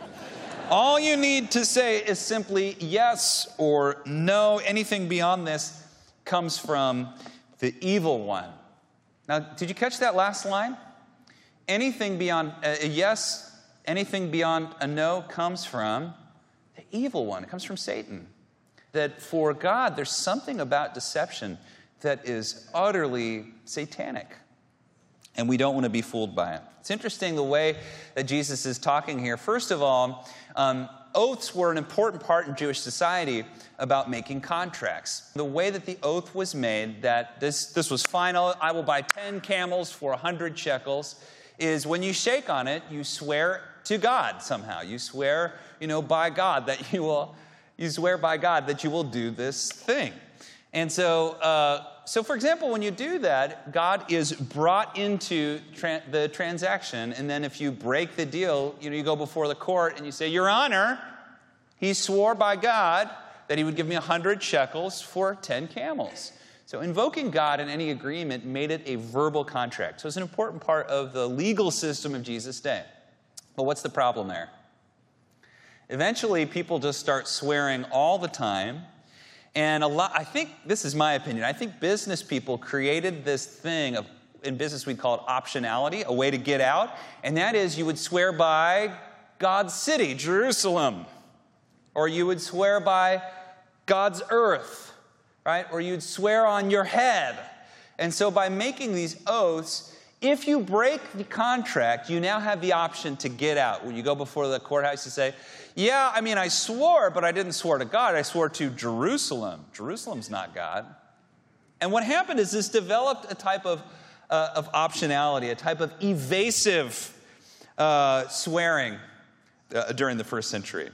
All you need to say is simply yes or no. Anything beyond this comes from the evil one. Now, did you catch that last line? Anything beyond a yes, anything beyond a no comes from the evil one. It comes from Satan. That for God, there's something about deception that is utterly satanic. And we don't want to be fooled by it. It's interesting the way that Jesus is talking here. First of all, oaths were an important part in Jewish society about making contracts. The way that the oath was made, that this was final, I will buy 10 camels for 100 shekels, is when you shake on it, you swear to God somehow. You swear, by God that you swear by God that you will do this thing. And so for example, when you do that, God is brought into the transaction, and then if you break the deal, you go before the court and you say, "Your Honor, he swore by God that he would give me 100 shekels for 10 camels." So invoking God in any agreement made it a verbal contract. So it's an important part of the legal system of Jesus' day. But what's the problem there? Eventually, people just start swearing all the time. And I think, this is my opinion, I think business people created this thing in business we'd call it optionality, a way to get out. And that is you would swear by God's city, Jerusalem. Or you would swear by God's earth, right? Or you'd swear on your head. And so by making these oaths, if you break the contract, you now have the option to get out. When you go before the courthouse, you say, "Yeah, I swore, but I didn't swear to God. I swore to Jerusalem. Jerusalem's not God." And what happened is this developed a type of optionality, a type of evasive swearing during the first century.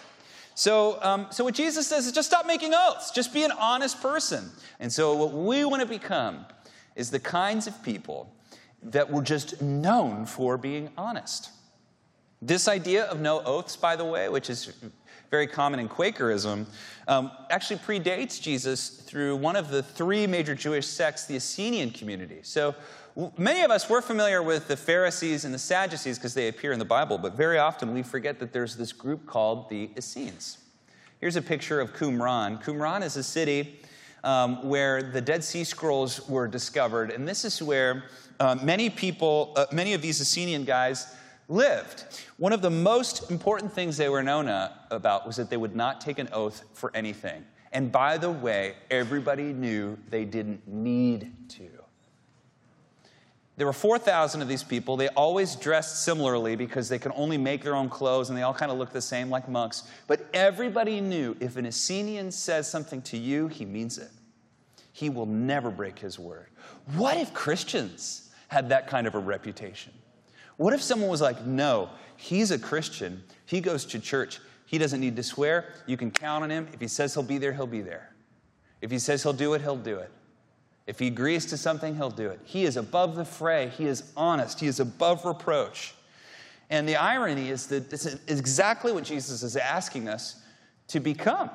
So what Jesus says is just stop making oaths. Just be an honest person. And so what we want to become is the kinds of people that were just known for being honest. This idea of no oaths, by the way, which is very common in Quakerism, actually predates Jesus through one of the three major Jewish sects, the Essenian community. So many of us, we're familiar with the Pharisees and the Sadducees because they appear in the Bible, but very often we forget that there's this group called the Essenes. Here's a picture of Qumran. Qumran is a city where the Dead Sea Scrolls were discovered, and this is where many of these Essenian guys lived. One of the most important things they were known about was that they would not take an oath for anything. And by the way, everybody knew they didn't need to. There were 4,000 of these people. They always dressed similarly because they could only make their own clothes and they all kind of looked the same like monks. But everybody knew if an Essenian says something to you, he means it. He will never break his word. What if Christians had that kind of a reputation? What if someone was like, no, he's a Christian. He goes to church. He doesn't need to swear. You can count on him. If he says he'll be there, he'll be there. If he says he'll do it, he'll do it. If he agrees to something, he'll do it. He is above the fray. He is honest. He is above reproach. And the irony is that this is exactly what Jesus is asking us to become.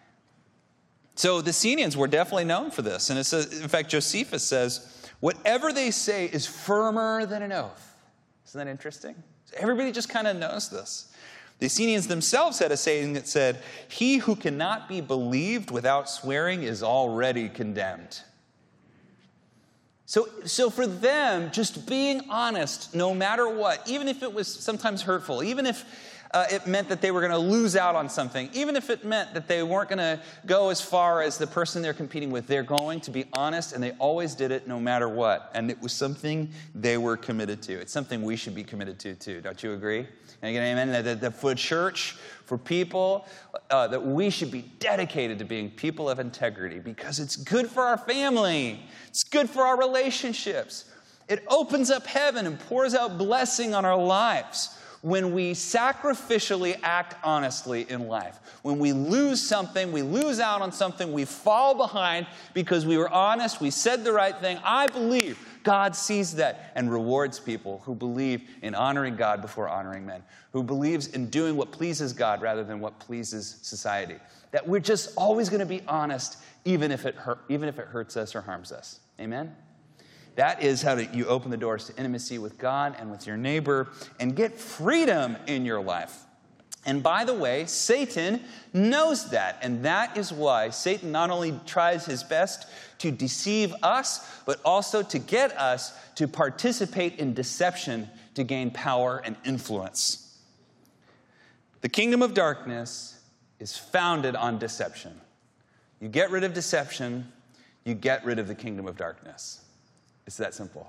So the Essenians were definitely known for this. And it says, in fact, Josephus says, whatever they say is firmer than an oath. Isn't that interesting? Everybody just kind of knows this. The Essenians themselves had a saying that said, he who cannot be believed without swearing is already condemned. So for them, just being honest, no matter what, even if it was sometimes hurtful, even if it meant that they were going to lose out on something. Even if it meant that they weren't going to go as far as the person they're competing with, they're going to be honest, and they always did it no matter what. And it was something they were committed to. It's something we should be committed to too. Don't you agree? And again, amen. That for church, for people, that we should be dedicated to being people of integrity because it's good for our family. It's good for our relationships. It opens up heaven and pours out blessing on our lives when we sacrificially act honestly in life. When we lose something, we lose out on something, we fall behind because we were honest, we said the right thing. I believe God sees that and rewards people who believe in honoring God before honoring men, who believes in doing what pleases God rather than what pleases society. That we're just always going to be honest even if it hurts us or harms us. Amen? That is how you open the doors to intimacy with God and with your neighbor and get freedom in your life. And by the way, Satan knows that. And that is why Satan not only tries his best to deceive us, but also to get us to participate in deception to gain power and influence. The kingdom of darkness is founded on deception. You get rid of deception, you get rid of the kingdom of darkness. It's that simple.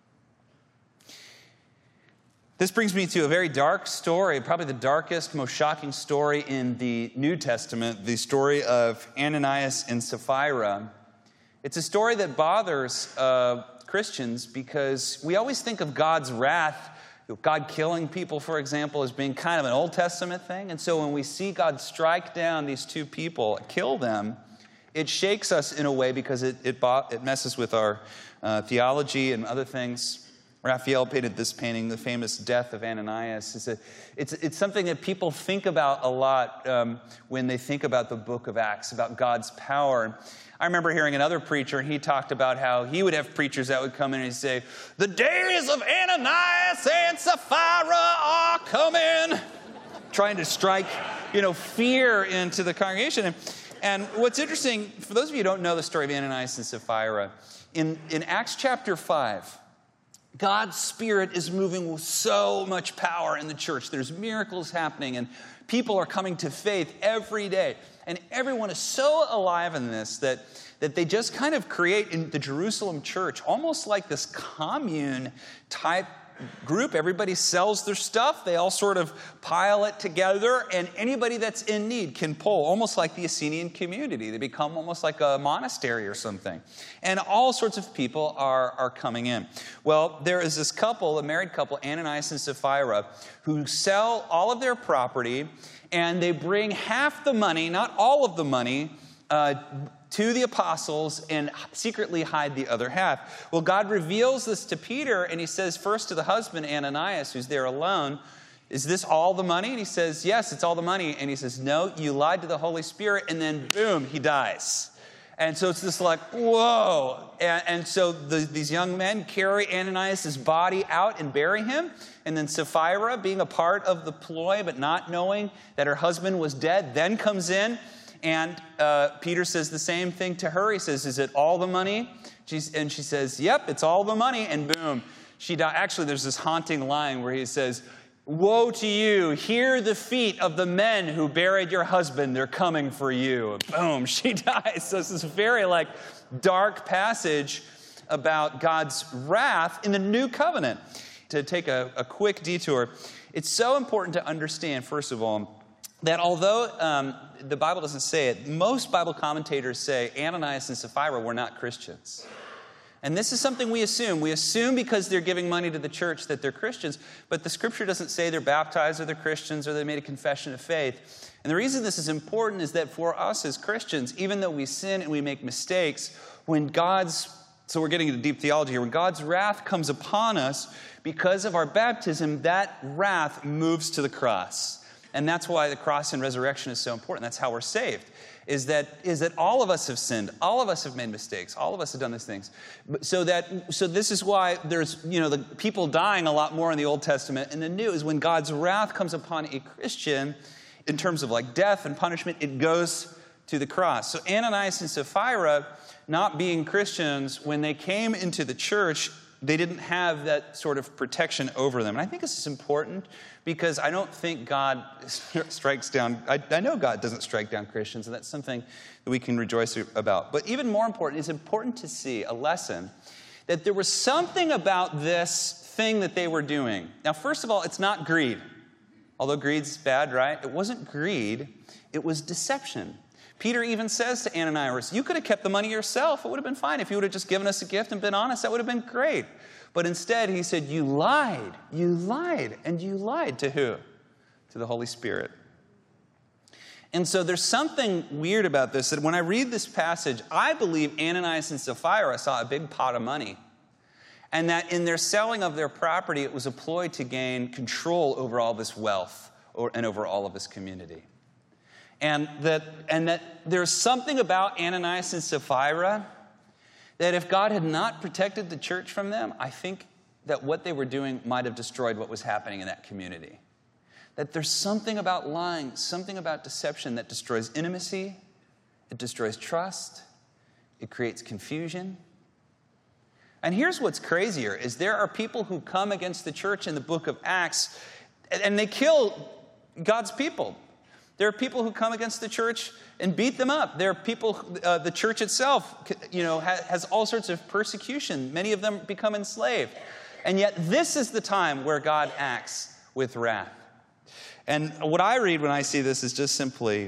This brings me to a very dark story, probably the darkest, most shocking story in the New Testament, the story of Ananias and Sapphira. It's a story that bothers Christians because we always think of God's wrath, God killing people, for example, as being kind of an Old Testament thing. And so when we see God strike down these two people, kill them, it shakes us in a way because it messes with our theology and other things. Raphael painted this painting, The Famous Death of Ananias. It's something that people think about a lot when they think about the book of Acts, about God's power. I remember hearing another preacher, and he talked about how he would have preachers that would come in and he'd say, "The days of Ananias and Sapphira are coming," trying to strike, fear into the congregation. And what's interesting, for those of you who don't know the story of Ananias and Sapphira, in Acts chapter 5, God's Spirit is moving with so much power in the church. There's miracles happening, and people are coming to faith every day. And everyone is so alive in this that they just kind of create in the Jerusalem church almost like this commune type group. Everybody sells their stuff. They all sort of pile it together, and anybody that's in need can pull, almost like the Essenian community. They become almost like a monastery or something. And all sorts of people are coming in. Well, there is this couple, a married couple, Ananias and Sapphira, who sell all of their property, and they bring half the money, not all of the money, to the apostles and secretly hide the other half. Well, God reveals this to Peter, and he says first to the husband, Ananias, who's there alone, "Is this all the money?" And he says, "Yes, it's all the money." And he says, "No, you lied to the Holy Spirit," and then boom, he dies. And so it's this like, whoa. And so these young men carry Ananias' body out and bury him. And then Sapphira, being a part of the ploy but not knowing that her husband was dead, then comes in. And Peter says the same thing to her. He says, "Is it all the money?" And she says, "Yep, it's all the money." And boom, she died. Actually, there's this haunting line where he says, "Woe to you, hear the feet of the men who buried your husband, they're coming for you." Boom, she dies. So it's this very dark passage about God's wrath in the new covenant. To take a quick detour, it's so important to understand, first of all, that although the Bible doesn't say it, most Bible commentators say Ananias and Sapphira were not Christians. And this is something we assume. We assume because they're giving money to the church that they're Christians, but the Scripture doesn't say they're baptized or they're Christians or they made a confession of faith. And the reason this is important is that for us as Christians, even though we sin and we make mistakes, so we're getting into deep theology here, when God's wrath comes upon us because of our baptism, that wrath moves to the cross. And that's why the cross and resurrection is so important. That's how we're saved. Is that all of us have sinned. All of us have made mistakes. All of us have done these things. So this is why there's, the people dying a lot more in the Old Testament. And the New is when God's wrath comes upon a Christian, in terms of death and punishment, it goes to the cross. So Ananias and Sapphira, not being Christians, when they came into the church, They didn't have that sort of protection over them. And I think this is important because I don't think God strikes down, I know God doesn't strike down Christians, and that's something that we can rejoice about. But even more important, it's important to see a lesson that there was something about this thing that they were doing. Now, first of all, it's not greed. Although greed's bad, right? It wasn't greed, it was deception. Peter even says to Ananias, you could have kept the money yourself. It would have been fine. If you would have just given us a gift and been honest, that would have been great. But instead, he said, you lied. You lied. And you lied to who? To the Holy Spirit. And so there's something weird about this, that when I read this passage, I believe Ananias and Sapphira saw a big pot of money. And that in their selling of their property, it was a ploy to gain control over all this wealth and over all of this community. And that there's something about Ananias and Sapphira that if God had not protected the church from them, I think that what they were doing might have destroyed what was happening in that community. That there's something about lying, something about deception that destroys intimacy, it destroys trust, it creates confusion. And here's what's crazier, is there are people who come against the church in the book of Acts, and they kill God's people. There are people who come against the church and beat them up. There are people, the church itself, has all sorts of persecution. Many of them become enslaved. And yet this is the time where God acts with wrath. And what I read when I see this is just simply,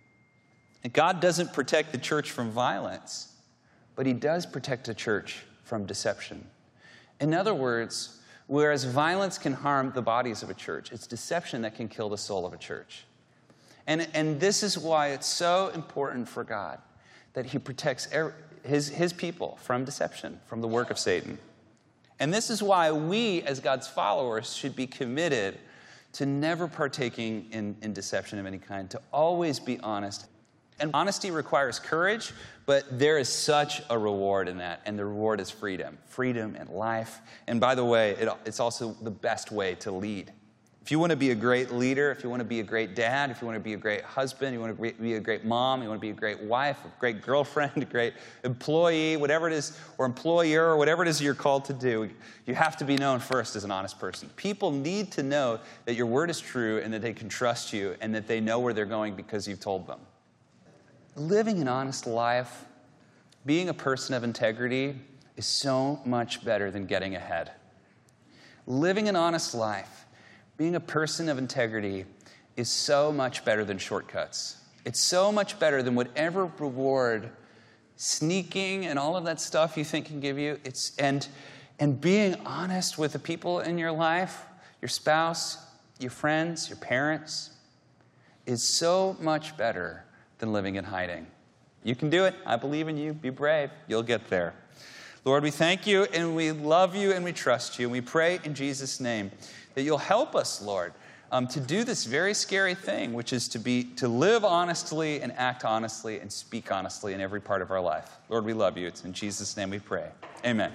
God doesn't protect the church from violence, but he does protect the church from deception. In other words, whereas violence can harm the bodies of a church, it's deception that can kill the soul of a church. And this is why it's so important for God that he protects his people from deception, from the work of Satan. And this is why we, as God's followers, should be committed to never partaking in deception of any kind, to always be honest. And honesty requires courage, but there is such a reward in that, and the reward is freedom. Freedom and life. And by the way, it's also the best way to lead. If you want to be a great leader, if you want to be a great dad, if you want to be a great husband, you want to be a great mom, you want to be a great wife, a great girlfriend, a great employee, whatever it is, or employer, or whatever it is you're called to do, you have to be known first as an honest person. People need to know that your word is true and that they can trust you and that they know where they're going because you've told them. Living an honest life, being a person of integrity, is so much better than getting ahead. Living an honest life, being a person of integrity, is so much better than shortcuts. It's so much better than whatever reward sneaking and all of that stuff you think can give you. And being honest with the people in your life, your spouse, your friends, your parents, is so much better than living in hiding. You can do it. I believe in you. Be brave. You'll get there. Lord, we thank you and we love you and we trust you. And we pray in Jesus' name that you'll help us, Lord, to do this very scary thing, which is to live honestly and act honestly and speak honestly in every part of our life. Lord, we love you. It's in Jesus' name we pray. Amen.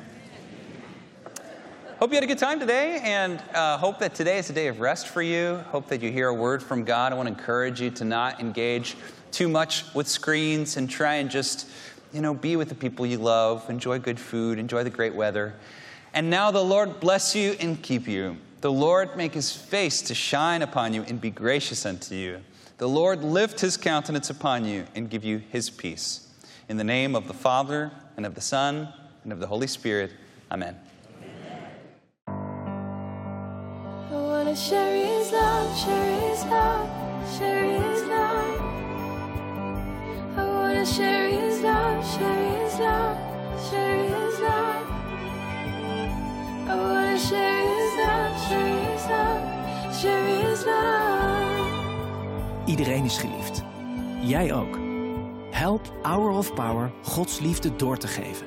Hope you had a good time today, and hope that today is a day of rest for you. Hope that you hear a word from God. I want to encourage you to not engage too much with screens and try and just, be with the people you love, enjoy good food, enjoy the great weather. And now the Lord bless you and keep you. The Lord make his face to shine upon you and be gracious unto you. The Lord lift his countenance upon you and give you his peace. In the name of the Father, and of the Son, and of the Holy Spirit. Amen. I wanna share his love, share his love, share his love. I wanna share his love, share his love, share his love. I wanna share his love, share his love, share his love. Iedereen is geliefd. Jij ook. Help Hour of Power Gods liefde door te geven.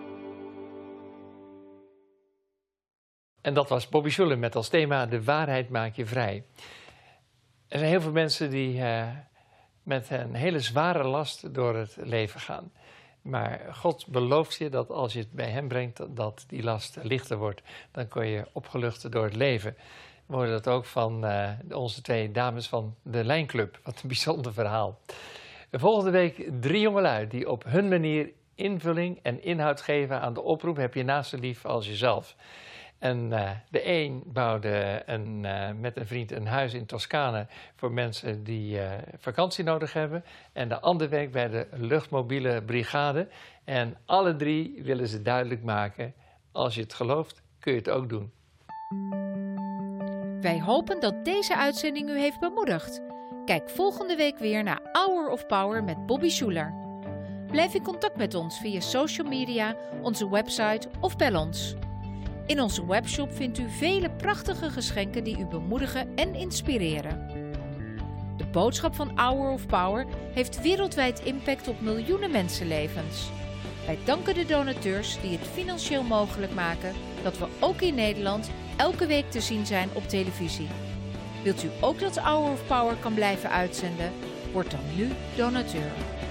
En dat was Bobby Schuller met als thema De waarheid maakt je vrij. Er zijn heel veel mensen die met een hele zware last door het leven gaan. Maar God belooft je dat als je het bij hem brengt, dat die last lichter wordt. Dan kun je opgelucht door het leven. We hoorden dat ook van onze twee dames van de Lijnclub. Wat een bijzonder verhaal. Volgende week 3 jongelui die op hun manier invulling en inhoud geven aan de oproep heb je naaste lief als jezelf. En de een bouwde met een vriend een huis in Toscane voor mensen die vakantie nodig hebben. En de ander werkt bij de luchtmobiele brigade. En alle drie willen ze duidelijk maken, als je het gelooft, kun je het ook doen. Wij hopen dat deze uitzending u heeft bemoedigd. Kijk volgende week weer naar Hour of Power met Bobby Schuler. Blijf in contact met ons via social media, onze website of bel ons. In onze webshop vindt u vele prachtige geschenken die u bemoedigen en inspireren. De boodschap van Hour of Power heeft wereldwijd impact op miljoenen mensenlevens. Wij danken de donateurs die het financieel mogelijk maken dat we ook in Nederland elke week te zien zijn op televisie. Wilt u ook dat Hour of Power kan blijven uitzenden? Word dan nu donateur.